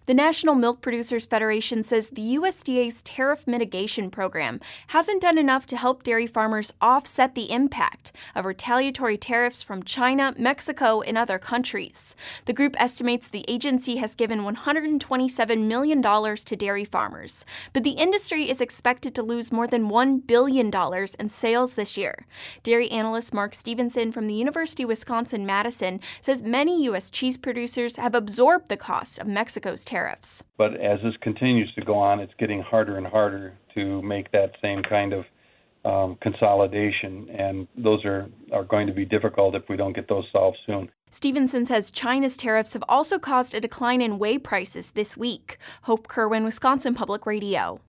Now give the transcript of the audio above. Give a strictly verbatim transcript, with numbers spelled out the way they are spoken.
The National Milk Producers Federation says the U S D A's tariff mitigation program hasn't done enough to help dairy farmers offset the impact of retaliatory tariffs from China, Mexico, and other countries. The group estimates the agency has given one hundred twenty-seven million dollars to dairy farmers, but the industry is expected to lose more than one billion dollars in sales this year. Dairy analyst Mark Stevenson from the University of Wisconsin-Madison says many U S cheese producers have absorbed the cost of Mexico's tariffs. Tariffs. But as this continues to go on, it's getting harder and harder to make that same kind of um, consolidation, and those are, are going to be difficult if we don't get those solved soon. Stevenson says China's tariffs have also caused a decline in whey prices this week. Hope Kerwin, Wisconsin Public Radio.